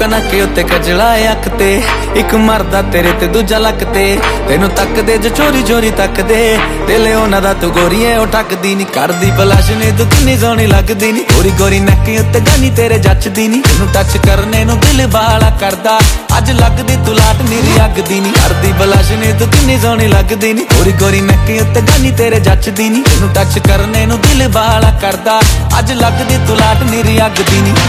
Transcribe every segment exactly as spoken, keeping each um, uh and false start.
नके उत्ते कजला अख ते एक मरदा तेरे ते दूजा लक ते तेनू तकदे जो चोरी चोरी तकदे दिले उन्हां दा तू गोरीए ओ टकदी नी करदी बलाश ने तू किन्नी सोहनी लगदी नी गोरी गोरी नके उत्ते गानी तेरे जचदी नी तेनू टच करने नू दिल बाला करदा अज लगदी तू लाट मेरी अग दी नी करदी बलाश ने तू किन्नी सोहनी लगदी नी गोरी गोरी नके उत्ते गानी तेरे जचदी नी तेनू टच करने नू दिल बाला करदा अज लगदी तू लाट मेरी अग दी नी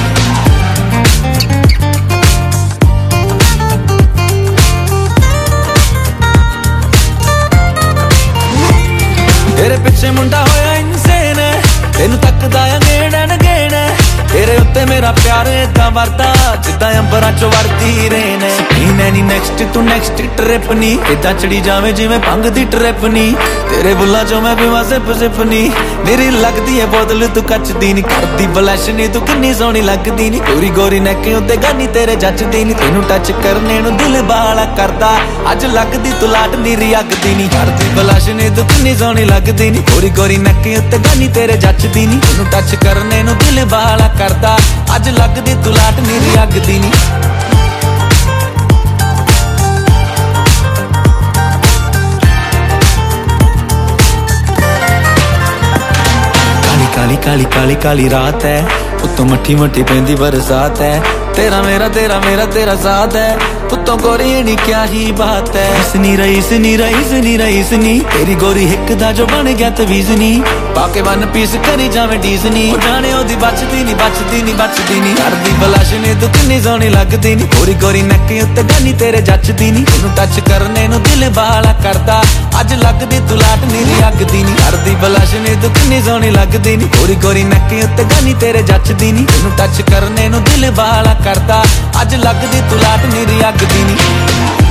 तेरे पिछे मुंडा होया इंसेन तेनू तकदा आ नेड़ नगेण तेरे उत्ते मेरा प्यार इदा वरदा जिद्दां अंबरां चों वरदी रेन नी नैक्सट तू नैक्सट ट्रिप नी इदा चढ़ी जावे जिवें भंग दी ट्रिप नी तेरे बुल्लां चों मैं पीवां सिप सिप नी मेरी लगदी है बोतल तू कचदी नी करदी बलैश नी तू किन्नी सोहनी लगदी नी गोरी गोरी नैके उत्ते गानी तेरे जचदी नी तेनू टच करने नू दिल बाला करदा अज लगदी तू लाट नीरी अग दी नी करदी बलैश नी तू किन्नी सोहनी लगदी नी गोरी गोरी नैके उत्ते गानी तेरे जचदी नी तेनू टच करने नू दिल बाला करदा अज लगदी तू लाट नीरी अग दी नी काली काली काली काली रात है उत्तों मट्ठी मट्ठी पेंदी बरसात है तेरा मेरा तेरा मेरा तेरा साथ है उत्तों गोरी नी क्या ही बात है इसनी रही इसनी रही इसनी रही इसनी तेरी गोरी हिक दा जो बन गया तवीजनी पाके वन पीस करी जावे डीजनी जाने ओदी बचदी नी बचदी नी बचदी नी करदी बलाश ने तू किन्नी सोहनी लगदी नी गोरी गोरी नैके उत्ते गानी तेरे जचदी नी तेनू टच करने नू दिल बाला करदा अज लगदी तू लाट मेरी अग दी नी करदी बलाश ने तू किन्नी सोहनी लगदी नी गोरी गोरी नैके उत्ते गानी तेरे जचदी नी तेनू टच करने नू दिल बाला करदा अज लगदी तू लाट मेरी अग दी नी